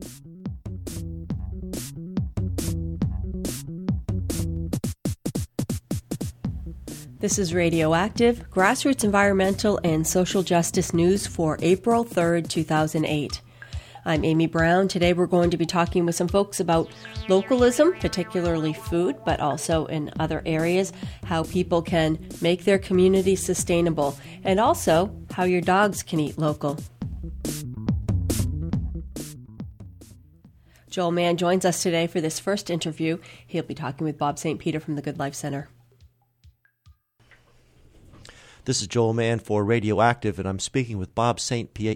This is Radioactive, grassroots environmental and social justice news for April 3rd, 2008. I'm Amy Brown. Today we're going to be talking with some folks about localism, particularly food, but also in other areas, how people can make their community sustainable, and also how your dogs can eat local. Joel Mann joins us today for this first interview. He'll be talking with Bob St. Peter from the Good Life Center. This is Joel Mann for Radioactive, and I'm speaking with Bob St. Peter.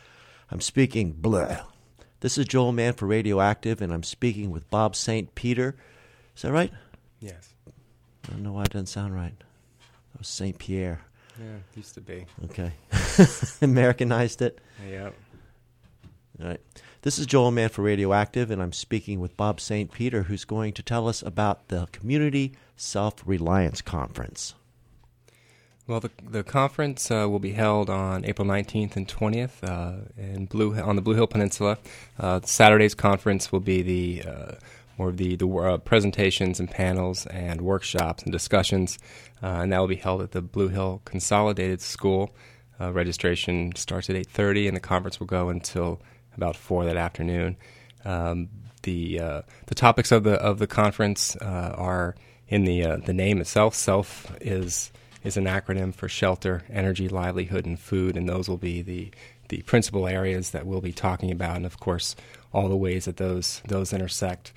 This is Joel Mann for Radioactive, and I'm speaking with Bob St. Peter. Is that right? Yes. I don't know why it doesn't sound right. That was St. Pierre. Yeah, it used to be. Okay. Americanized it? Yep. All right. This is Joel Mann for Radioactive, and I'm speaking with Bob St. Peter, who's going to tell us about the Community Self-Reliance Conference. Well, the conference will be held on April 19th and 20th on the Blue Hill Peninsula. Saturday's conference will be more of the presentations and panels and workshops and discussions, and that will be held at the Blue Hill Consolidated School. Registration starts at 8:30, and the conference will go until about 4 that afternoon. The topics of the conference are in the name itself. SELF is an acronym for shelter, energy, livelihood, and food, and those will be the principal areas that we'll be talking about, and of course all the ways that those intersect.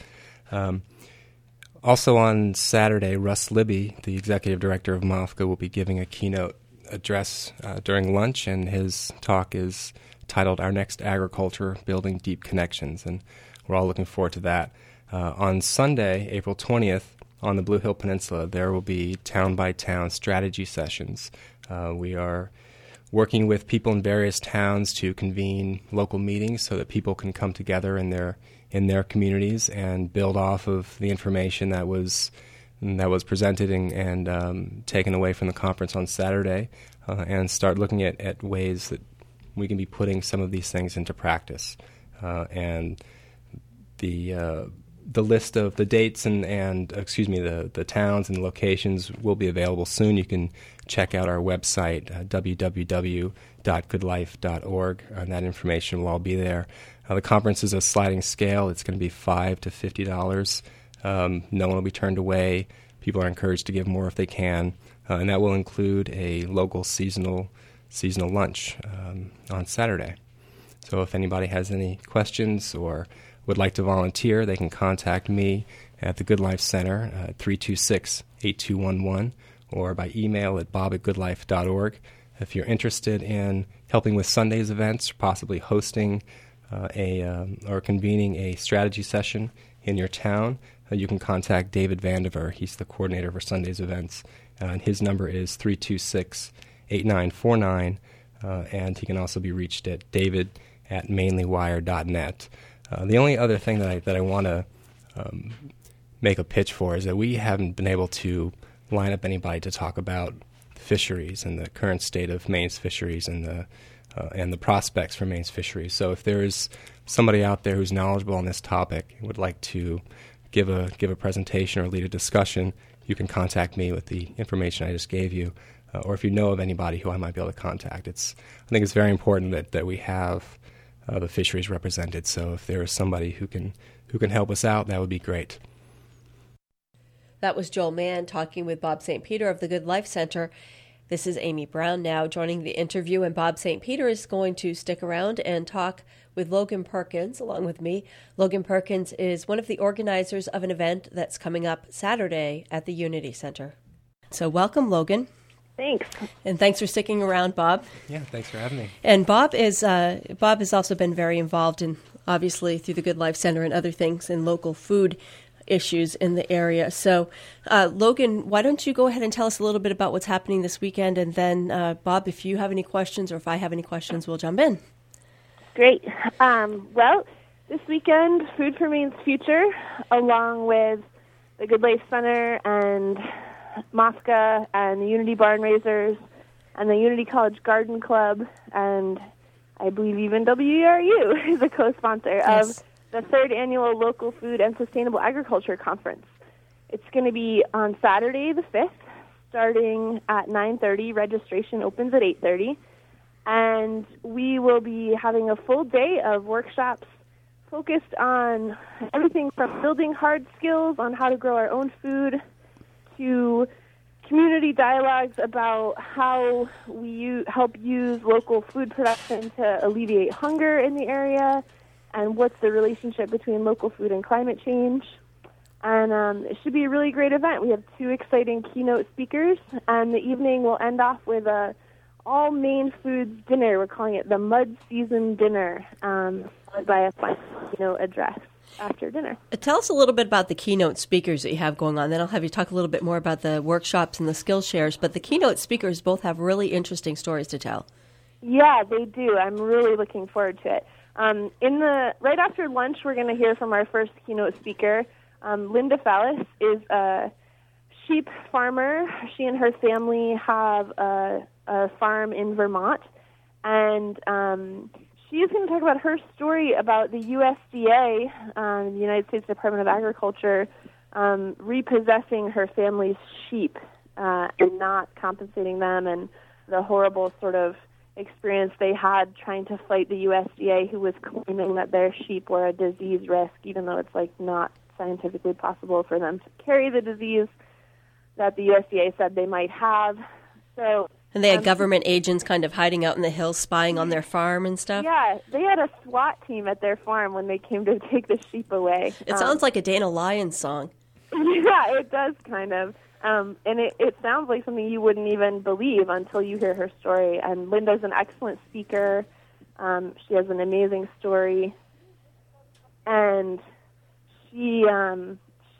Also on Saturday, Russ Libby, the executive director of MOFGA, will be giving a keynote address during lunch, and his talk is titled Our Next Agriculture, Building Deep Connections, and we're all looking forward to that. On Sunday, April 20th, on the Blue Hill Peninsula, there will be town-by-town strategy sessions. We are working with people in various towns to convene local meetings so that people can come together in their communities and build off of the information that was presented and taken away from the conference on Saturday, and start looking at ways that we can be putting some of these things into practice. And the list of the dates and the towns and the locations will be available soon. You can check out our website, www.goodlife.org, and that information will all be there. The conference is a sliding scale. It's going to be $5 to $50. No one will be turned away. People are encouraged to give more if they can, and that will include a local seasonal lunch on Saturday. So if anybody has any questions or would like to volunteer, they can contact me at the Good Life Center at 326-8211 or by email at bob@goodlife.org. If you're interested in helping with Sunday's events, possibly hosting or convening a strategy session in your town, you can contact David Vandiver. He's the coordinator for Sunday's events, and his number is 326-8949, and he can also be reached at david@mainlywire.net. The only other thing that I want to make a pitch for is that we haven't been able to line up anybody to talk about fisheries and the current state of Maine's fisheries and the prospects for Maine's fisheries. So if there is somebody out there who's knowledgeable on this topic and would like to give a presentation or lead a discussion, you can contact me with the information I just gave you, or if you know of anybody who I might be able to contact. I think it's very important that we have the fisheries represented. So if there is somebody who can help us out, that would be great. That was Joel Mann talking with Bob St. Peter of the Good Life Center. This is Amy Brown now joining the interview, and Bob St. Peter is going to stick around and talk with Logan Perkins along with me. Logan Perkins is one of the organizers of an event that's coming up Saturday at the Unity Center. So welcome, Logan. Thanks. And thanks for sticking around, Bob. Yeah, thanks for having me. And Bob has also been very involved in, obviously, through the Good Life Center and other things in local food issues in the area. So, Logan, why don't you go ahead and tell us a little bit about what's happening this weekend, and then, Bob, if you have any questions or if I have any questions, we'll jump in. Great. Well, this weekend, Food for Maine's Future, along with the Good Life Center and MOFGA and the Unity Barn Raisers and the Unity College Garden Club, and I believe even WERU is a co-sponsor of the third annual Local Food and Sustainable Agriculture Conference. It's going to be on Saturday the 5th, starting at 9:30. Registration opens at 8:30. And we will be having a full day of workshops focused on everything from building hard skills on how to grow our own food to community dialogues about how we help use local food production to alleviate hunger in the area and what's the relationship between local food and climate change. And it should be a really great event. We have 2 exciting keynote speakers, and the evening will end off with a all-Maine foods dinner. We're calling it the Mud Season Dinner, followed by a final keynote address after dinner. Tell us a little bit about the keynote speakers that you have going on. Then I'll have you talk a little bit more about the workshops and the skill shares. But the keynote speakers both have really interesting stories to tell. Yeah, they do. I'm really looking forward to it. Right after lunch, we're going to hear from our first keynote speaker. Linda Fallis is a sheep farmer. She and her family have a farm in Vermont, and she's going to talk about her story about the USDA, the United States Department of Agriculture, repossessing her family's sheep and not compensating them, and the horrible sort of experience they had trying to fight the USDA, who was claiming that their sheep were a disease risk, even though it's not scientifically possible for them to carry the disease that the USDA said they might have. So, and they had government agents kind of hiding out in the hills spying on their farm and stuff? Yeah, they had a SWAT team at their farm when they came to take the sheep away. It sounds like a Dana Lyons song. Yeah, it does kind of. And it sounds like something you wouldn't even believe until you hear her story. And Linda's an excellent speaker. She has an amazing story. And I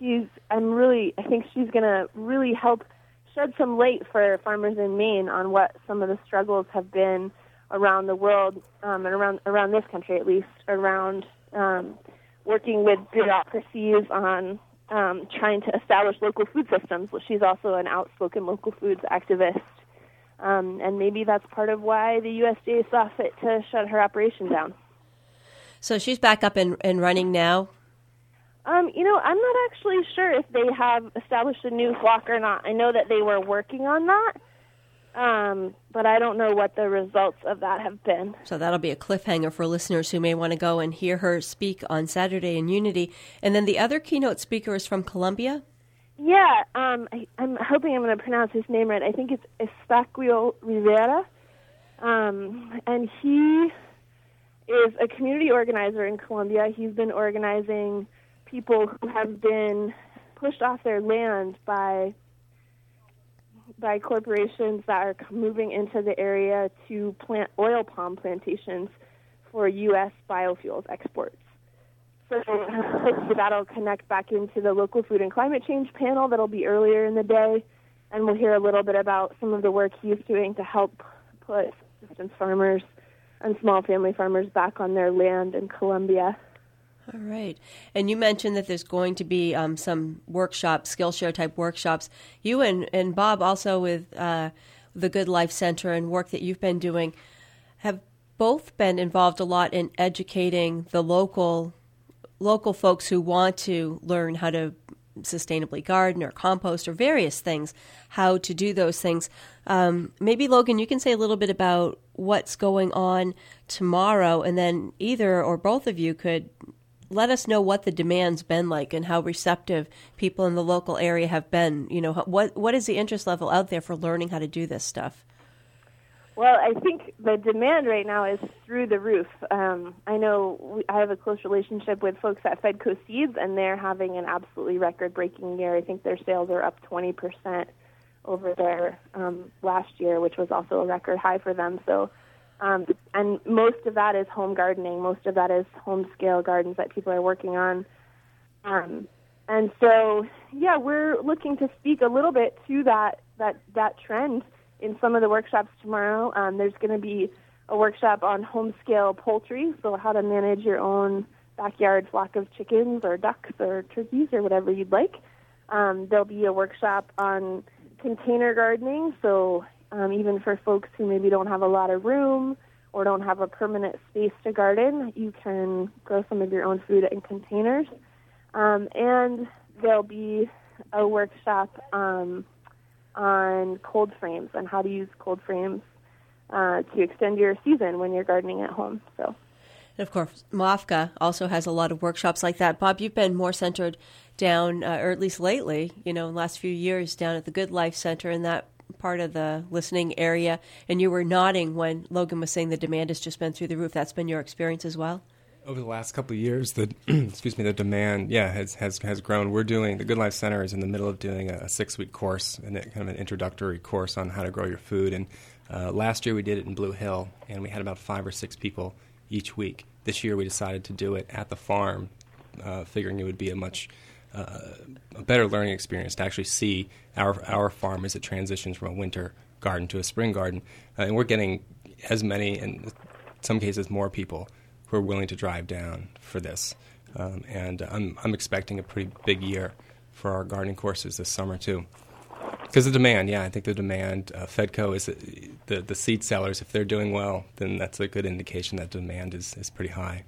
think she's going to really help shed some light for farmers in Maine on what some of the struggles have been around the world, and around this country at least, around working with bureaucracies on trying to establish local food systems. She's also an outspoken local foods activist, and maybe that's part of why the USDA saw fit to shut her operation down. So she's back up and running now? I'm not actually sure if they have established a new flock or not. I know that they were working on that, but I don't know what the results of that have been. So that'll be a cliffhanger for listeners who may want to go and hear her speak on Saturday in Unity. And then the other keynote speaker is from Columbia? Yeah, I'm hoping I'm going to pronounce his name right. I think it's Estaquio Rivera, and he is a community organizer in Columbia. He's been organizing people who have been pushed off their land by corporations that are moving into the area to plant oil palm plantations for U.S. biofuels exports. So hopefully that'll connect back into the local food and climate change panel that'll be earlier in the day, and we'll hear a little bit about some of the work he's doing to help put subsistence farmers and small family farmers back on their land in Columbia. All right. And you mentioned that there's going to be some workshops, Skillshare type workshops. You and Bob also with the Good Life Center and work that you've been doing have both been involved a lot in educating the local folks who want to learn how to sustainably garden or compost or various things, how to do those things. Maybe, Logan, you can say a little bit about what's going on tomorrow, and then either or both of you could let us know what the demand's been like and how receptive people in the local area have been. What is the interest level out there for learning how to do this stuff? Well, I think the demand right now is through the roof. I know I have a close relationship with folks at Fedco Seeds, and they're having an absolutely record-breaking year. I think their sales are up 20% over their last year, which was also a record high for them. So, and most of that is home gardening. Most of that is home-scale gardens that people are working on. And so, yeah, we're looking to speak a little bit to that trend in some of the workshops tomorrow. There's going to be a workshop on home-scale poultry, so how to manage your own backyard flock of chickens or ducks or turkeys or whatever you'd like. There'll be a workshop on container gardening, so even for folks who maybe don't have a lot of room or don't have a permanent space to garden, you can grow some of your own food in containers. And there'll be a workshop on cold frames and how to use cold frames to extend your season when you're gardening at home. So. And of course, MOFGA also has a lot of workshops like that. Bob, you've been more centered down, or at least lately, in the last few years, down at the Good Life Center in that part of the listening area. And you were nodding when Logan was saying the demand has just been through the roof. That's been your experience as well? Over the last couple of years, the the demand, has grown. The Good Life Center is in the middle of doing a 6-week course, and kind of an introductory course on how to grow your food. And last year we did it in Blue Hill, and we had about 5 or 6 people each week. This year we decided to do it at the farm, figuring it would be a much a better learning experience to actually see our farm as it transitions from a winter garden to a spring garden. And we're getting as many, and in some cases more people, who are willing to drive down for this. And I'm expecting a pretty big year for our gardening courses this summer too. Because the demand, I think the demand, Fedco is the seed sellers. If they're doing well, then that's a good indication that demand is pretty high.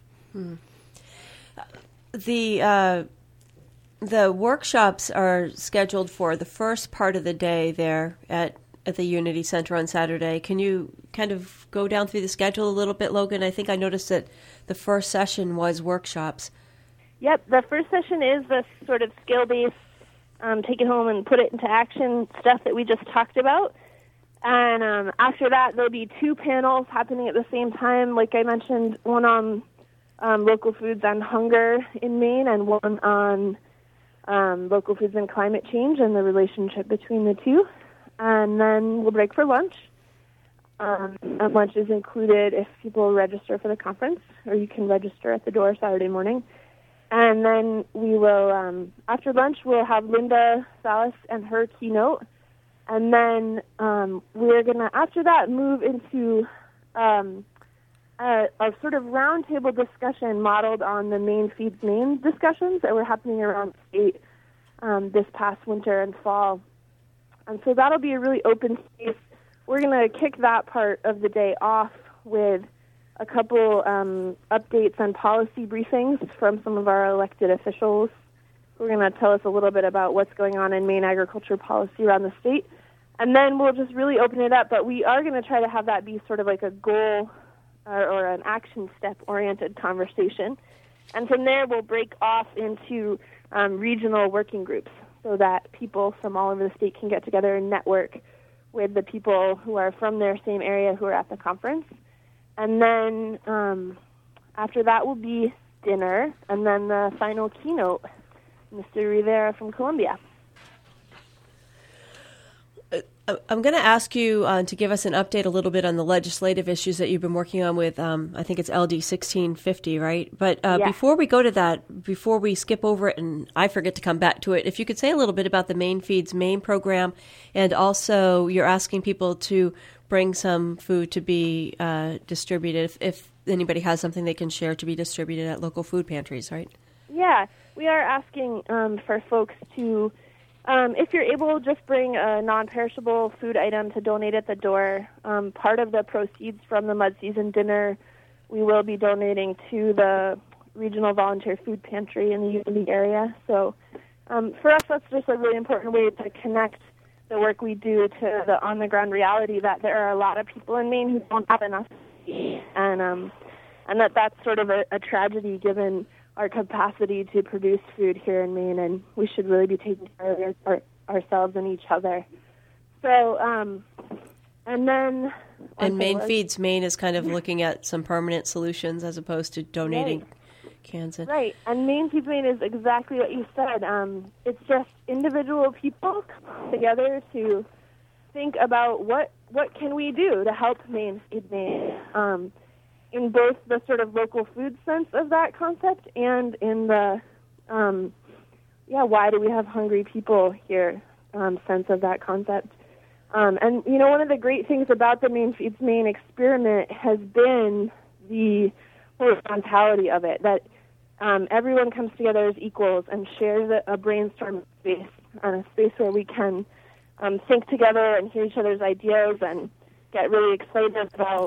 The workshops are scheduled for the first part of the day there at the Unity Center on Saturday. Can you kind of go down through the schedule a little bit, Logan? I think I noticed that the first session was workshops. Yep, the first session is the sort of skill-based, take it home and put it into action stuff that we just talked about. And after that, there'll be 2 panels happening at the same time. Like I mentioned, one on local foods and hunger in Maine and one on local foods and climate change and the relationship between the two. And then we'll break for lunch. And lunch is included if people register for the conference, or you can register at the door Saturday morning. And then we will, after lunch, we'll have Linda Salas and her keynote. And then we're going to, after that, move into a sort of roundtable discussion modeled on the Maine Feeds Maine discussions that were happening around the state this past winter and fall. And so that'll be a really open space. We're going to kick that part of the day off with a couple updates and policy briefings from some of our elected officials who are going to tell us a little bit about what's going on in Maine agriculture policy around the state. And then we'll just really open it up. But we are going to try to have that be sort of like a goal or an action step-oriented conversation. And from there, we'll break off into regional working groups so that people from all over the state can get together and network with the people who are from their same area who are at the conference. And then after that will be dinner, and then the final keynote, Mr. Rivera from Columbia. I'm going to ask you to give us an update a little bit on the legislative issues that you've been working on with, I think it's LD 1650, right? But before we go to that, before we skip over it and I forget to come back to it, if you could say a little bit about the Maine Feeds Maine program, and also you're asking people to bring some food to be distributed, if anybody has something they can share to be distributed at local food pantries, right? Yeah, we are asking for folks to... if you're able, just bring a non-perishable food item to donate at the door. Part of the proceeds from the Mud Season Dinner we will be donating to the Regional Volunteer Food Pantry in the Unity area. So for us, that's just a really important way to connect the work we do to the on-the-ground reality that there are a lot of people in Maine who don't have enough to eat, and that's sort of a tragedy given our capacity to produce food here in Maine, and we should really be taking care of ourselves and each other. So, and then... And Maine Feeds Maine is kind of looking at some permanent solutions as opposed to donating cans. Right, and Maine Feeds Maine is exactly what you said. It's just individual people coming together to think about what can we do to help Maine Feeds Maine. In both the sort of local food sense of that concept and in the, why do we have hungry people here sense of that concept. And, one of the great things about the Maine Feeds Maine experiment has been the horizontality of it, that everyone comes together as equals and shares a brainstorm space, a space where we can think together and hear each other's ideas and get really excited about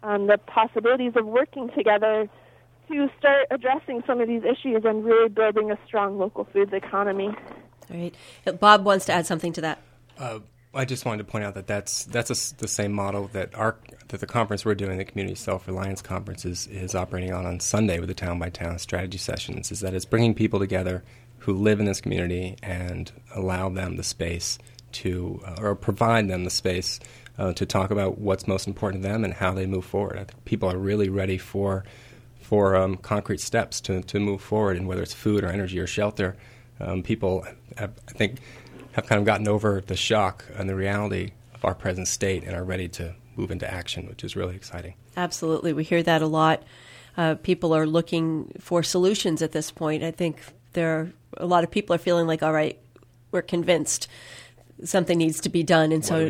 the possibilities of working together to start addressing some of these issues and really building a strong local foods economy. All right. Bob wants to add something to that. I just wanted to point out that that's the same model that the conference we're doing, the Community Self-Reliance Conference, is operating on Sunday with the Town by Town strategy sessions, is that it's bringing people together who live in this community and allow them the space to, or provide them the space to talk about what's most important to them and how they move forward. I think people are really ready for concrete steps to move forward, and whether it's food or energy or shelter, people, I think, have kind of gotten over the shock and the reality of our present state and are ready to move into action, which is really exciting. Absolutely. We hear that a lot. People are looking for solutions at this point. I think a lot of people are feeling like, all right, we're convinced something needs to be done. And so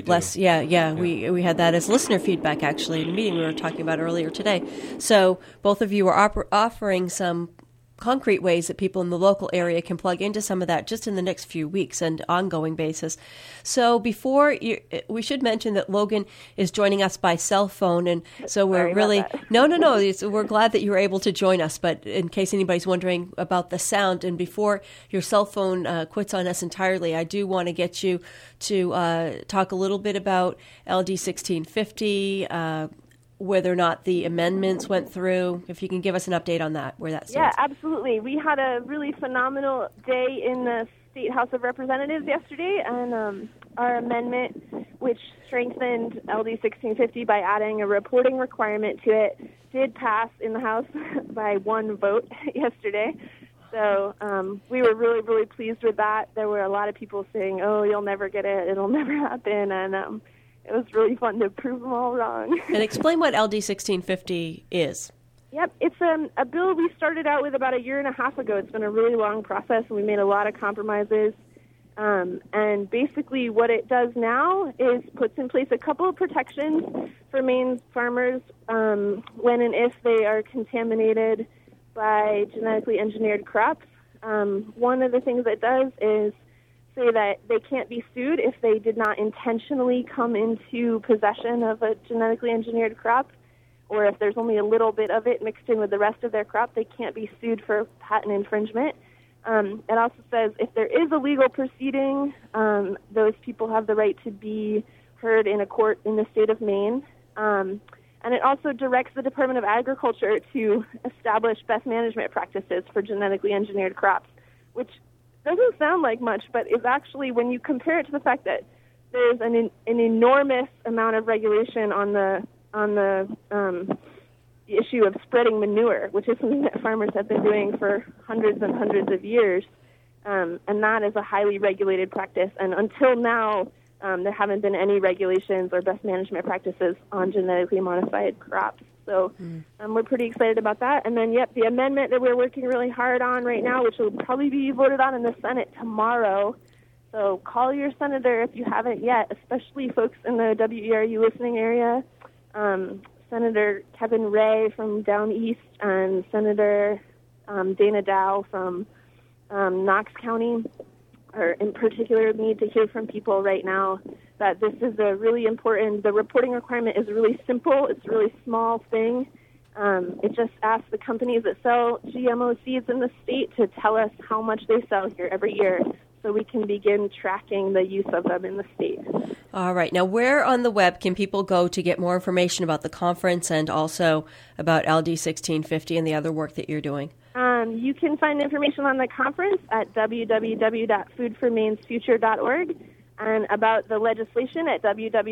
we had that as listener feedback, actually, in a meeting we were talking about earlier today. So both of you are offering some concrete ways that people in the local area can plug into some of that just in the next few weeks and ongoing basis. So we should mention that Logan is joining us by cell phone, and so we're we're glad that you were able to join us. But in case anybody's wondering about the sound, and before your cell phone quits on us entirely, I do want to get you to talk a little bit about LD 1650. Whether or not the amendments went through, if you can give us an update on that, where that stands. Yeah, absolutely. We had a really phenomenal day in the State House of Representatives yesterday, and our amendment, which strengthened LD 1650 by adding a reporting requirement to it, did pass in the House by one vote yesterday. So we were really, really pleased with that. There were a lot of people saying, oh, you'll never get it, it'll never happen, and it was really fun to prove them all wrong. And explain what LD 1650 is. Yep, it's a bill we started out with about a year and a half ago. It's been a really long process, and we made a lot of compromises. And basically what it does now is puts in place a couple of protections for Maine farmers when and if they are contaminated by genetically engineered crops. One of the things it does is say that they can't be sued if they did not intentionally come into possession of a genetically engineered crop, or if there's only a little bit of it mixed in with the rest of their crop, they can't be sued for patent infringement. It also says if there is a legal proceeding, those people have the right to be heard in a court in the state of Maine. And it also directs the Department of Agriculture to establish best management practices for genetically engineered crops, which doesn't sound like much, but is actually, when you compare it to the fact that there's an enormous amount of regulation on the issue of spreading manure, which is something that farmers have been doing for hundreds and hundreds of years, and that is a highly regulated practice. And until now, there haven't been any regulations or best management practices on genetically modified crops. So we're pretty excited about that. And then, the amendment that we're working really hard on right now, which will probably be voted on in the Senate tomorrow. So call your senator if you haven't yet, especially folks in the WERU listening area. Senator Kevin Ray from down east and Senator Dana Dow from Knox County are in particular need to hear from people right now that this is a really important, the reporting requirement is really simple. It's a really small thing. It just asks the companies that sell GMO seeds in the state to tell us how much they sell here every year so we can begin tracking the use of them in the state. All right. Now, where on the web can people go to get more information about the conference and also about LD 1650 and the other work that you're doing? You can find information on the conference at www.foodformainesfuture.org and about the legislation at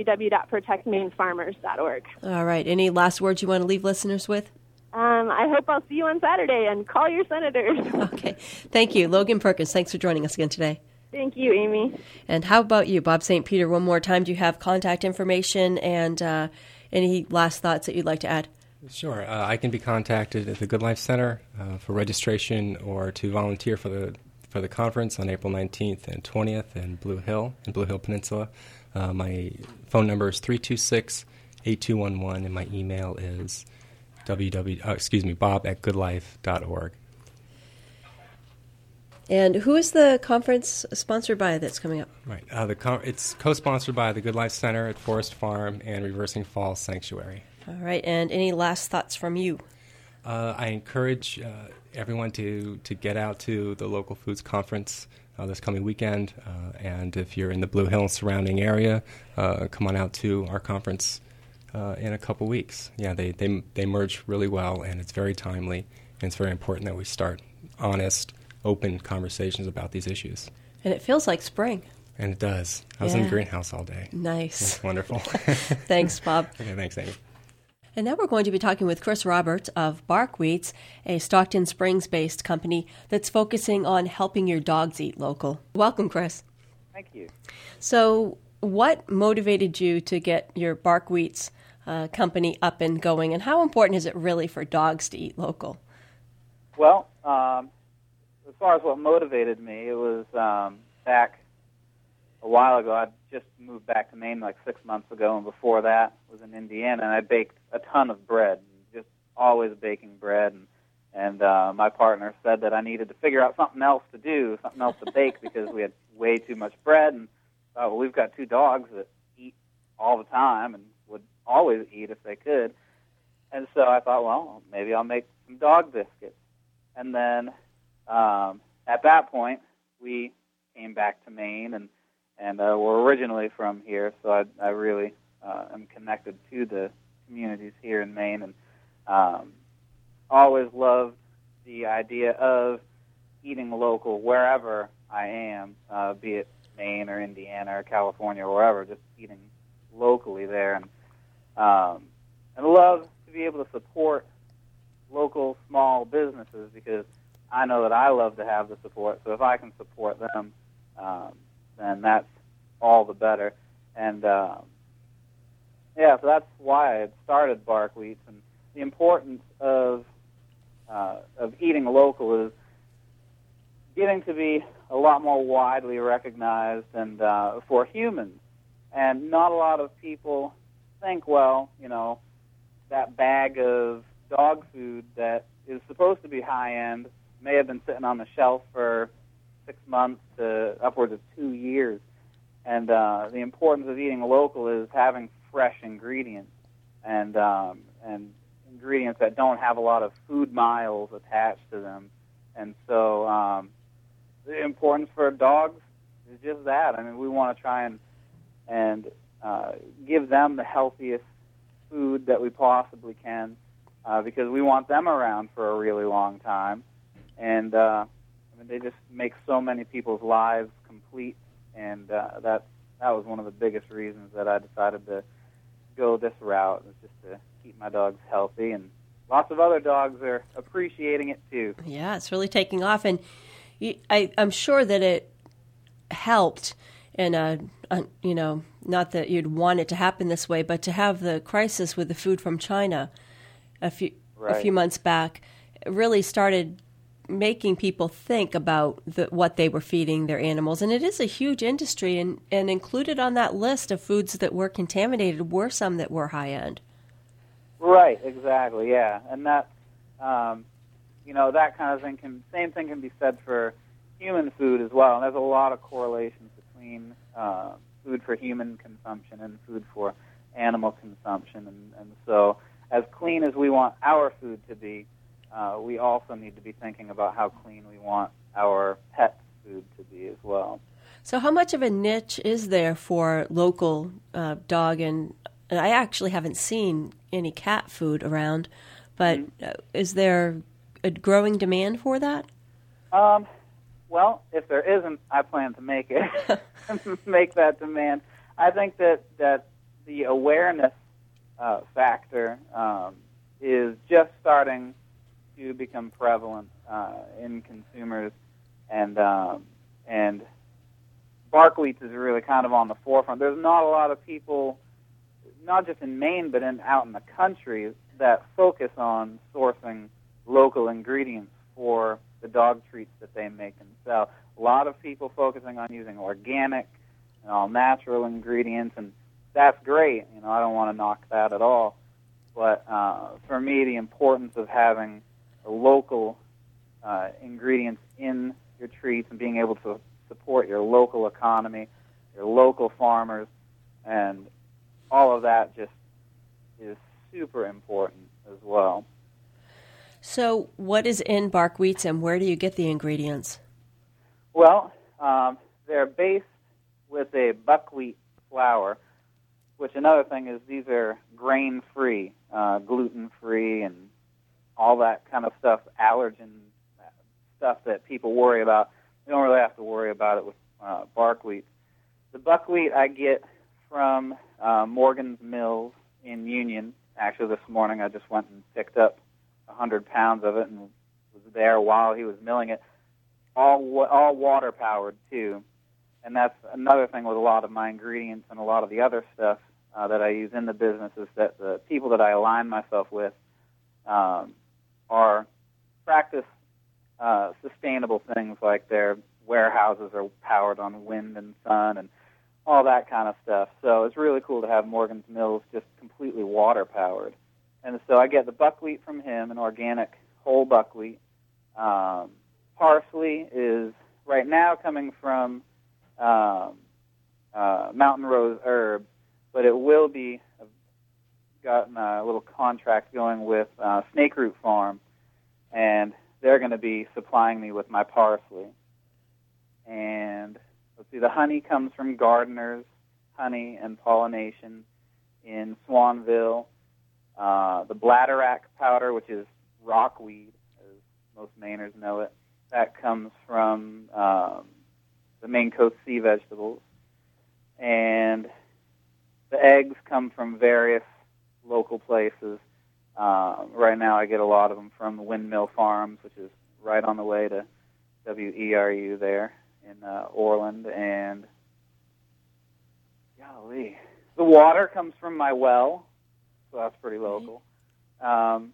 www.protectmainefarmers.org. All right. Any last words you want to leave listeners with? I hope I'll see you on Saturday, and call your senators. Okay. Thank you. Logan Perkins, thanks for joining us again today. Thank you, Amy. And how about you, Bob St. Peter? One more time, do you have contact information and any last thoughts that you'd like to add? Sure. I can be contacted at the Good Life Center for registration or to volunteer for the conference on April 19th and 20th in Blue Hill Peninsula. My phone number is 326-8211, and my email is bob@goodlife.org. And who is the conference sponsored by that's coming up? Right. It's co-sponsored by the Good Life Center at Forest Farm and Reversing Falls Sanctuary. All right, and any last thoughts from you? I encourage everyone to get out to the local foods conference this coming weekend, and if you're in the Blue Hill and surrounding area, come on out to our conference in a couple weeks. Yeah, they merge really well, and it's very timely, and it's very important that we start honest, open conversations about these issues. And it feels like spring. And it does. I was in the greenhouse all day. Nice. That's wonderful. Thanks, Bob. Okay, thanks, Amy. And now we're going to be talking with Chris Roberts of Barkwheats, a Stockton Springs-based company that's focusing on helping your dogs eat local. Welcome, Chris. Thank you. So what motivated you to get your Barkwheats company up and going, and how important is it really for dogs to eat local? Well, as far as what motivated me, it was back a while ago. I just moved back to Maine like 6 months ago, and before that was in Indiana, and I baked a ton of bread, just always baking bread. And my partner said that I needed to figure out something else to do, something else to bake, because we had way too much bread. And well, we've got two dogs that eat all the time and would always eat if they could. And so I thought, well, maybe I'll make some dog biscuits. And then at that point, we came back to Maine, and we're originally from here, so I really am connected to the communities here in Maine, and always loved the idea of eating local wherever I am, be it Maine or Indiana or California or wherever, just eating locally there. And love to be able to support local small businesses, because I know that I love to have the support. So if I can support them, then that's all the better. And so that's why I had started Barkwheats. And the importance of eating local is getting to be a lot more widely recognized and for humans. And not a lot of people think, well, that bag of dog food that is supposed to be high-end may have been sitting on the shelf for 6 months to upwards of 2 years. And the importance of eating local is having fresh ingredients and ingredients that don't have a lot of food miles attached to them. And so the importance for dogs is just that. I mean, we want to try and give them the healthiest food that we possibly can, because we want them around for a really long time. And they just make so many people's lives complete, and that was one of the biggest reasons that I decided to go this route, was just to keep my dogs healthy. And lots of other dogs are appreciating it too. Yeah, it's really taking off, and I'm sure that it helped. And not that you'd want it to happen this way, but to have the crisis with the food from China a few months back really started making people think about what they were feeding their animals. And it is a huge industry, and included on that list of foods that were contaminated were some that were high-end. Right, exactly, yeah. And that, that kind of thing same thing can be said for human food as well. And there's a lot of correlations between food for human consumption and food for animal consumption. And so as clean as we want our food to be, we also need to be thinking about how clean we want our pet food to be as well. So how much of a niche is there for local dog? And I actually haven't seen any cat food around, but is there a growing demand for that? Well, if there isn't, I plan to make it, make that demand. I think that the awareness factor is just starting to become prevalent in consumers, and Barkwheats is really kind of on the forefront. There's not a lot of people, not just in Maine, but out in the country, that focus on sourcing local ingredients for the dog treats that they make and sell. A lot of people focusing on using organic and all natural ingredients, and that's great. I don't want to knock that at all. But for me, the importance of having local ingredients in your treats and being able to support your local economy, your local farmers, and all of that just is super important as well. So what is in bark wheats, and where do you get the ingredients? Well, they're based with a buckwheat flour, which another thing is these are grain-free, gluten-free, and all that kind of stuff, allergen stuff that people worry about. We don't really have to worry about it with bark wheat. The buckwheat I get from Morgan's Mills in Union. Actually, this morning I just went and picked up 100 pounds of it and was there while he was milling it. All water-powered, too. And that's another thing with a lot of my ingredients and a lot of the other stuff that I use in the business is that the people that I align myself with practice sustainable things, like their warehouses are powered on wind and sun and all that kind of stuff. So it's really cool to have Morgan's Mills just completely water-powered. And so I get the buckwheat from him, an organic whole buckwheat. Parsley is right now coming from Mountain Rose Herb, but it will be, I've gotten a little contract going with Snake Root Farm, and they're going to be supplying me with my parsley. And let's see, the honey comes from Gardener's Honey and Pollination in Swanville. The bladderwrack powder, which is rockweed, as most Mainers know it, that comes from the Maine Coast Sea Vegetables. And the eggs come from various local places. Right now I get a lot of them from Windmill Farms, which is right on the way to WERU there in Orland. And, golly, the water comes from my well, so that's pretty local. And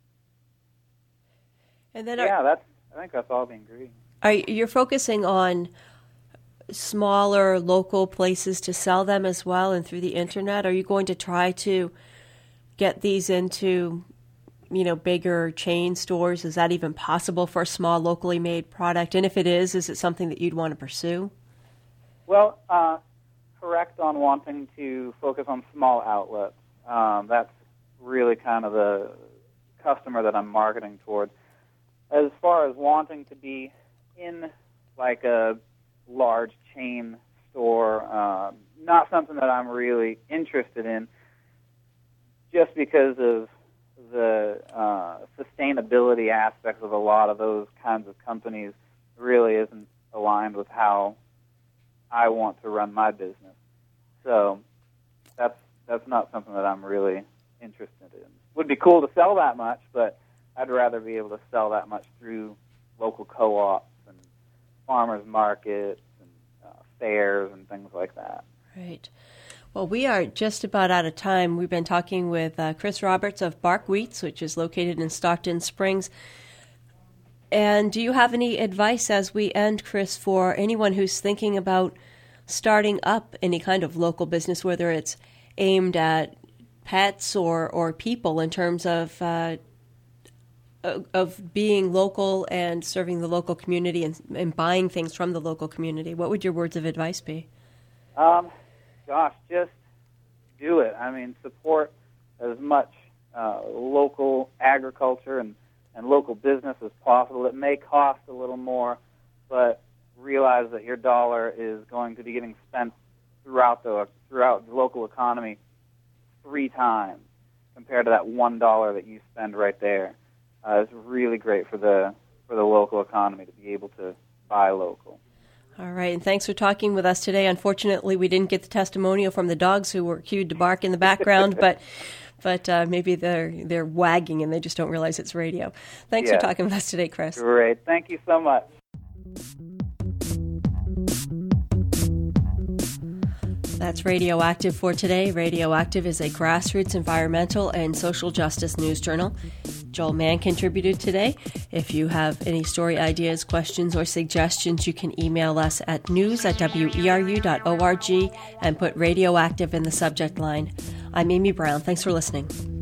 then I think that's all the ingredients. You're focusing on smaller local places to sell them as well, and through the internet? Are you going to try to get these into, bigger chain stores? Is that even possible for a small locally made product? And if it is it something that you'd want to pursue? Well, correct on wanting to focus on small outlets. That's really kind of the customer that I'm marketing towards. As far as wanting to be in like a large chain store, not something that I'm really interested in, just because of the sustainability aspects of a lot of those kinds of companies really isn't aligned with how I want to run my business. So that's not something that I'm really interested in. Would be cool to sell that much, but I'd rather be able to sell that much through local co-ops and farmers markets and fairs and things like that. Right. Well, we are just about out of time. We've been talking with Chris Roberts of Bark Wheats, which is located in Stockton Springs. And do you have any advice as we end, Chris, for anyone who's thinking about starting up any kind of local business, whether it's aimed at pets or people, in terms of being local and serving the local community and buying things from the local community? What would your words of advice be? Gosh, just do it. I mean, support as much local agriculture and local business as possible. It may cost a little more, but realize that your dollar is going to be getting spent throughout the local economy 3 times compared to that $1 that you spend right there. It's really great for the local economy to be able to buy local. All right, and thanks for talking with us today. Unfortunately, we didn't get the testimonial from the dogs who were cued to bark in the background, but maybe they're wagging and they just don't realize it's radio. Thanks for talking with us today, Chris. Great. Thank you so much. That's Radioactive for today. Radioactive is a grassroots environmental and social justice news journal. Joel Mann contributed today. If you have any story ideas, questions, or suggestions, you can email us at news@weru.org and put Radioactive in the subject line. I'm Amy Brown. Thanks for listening.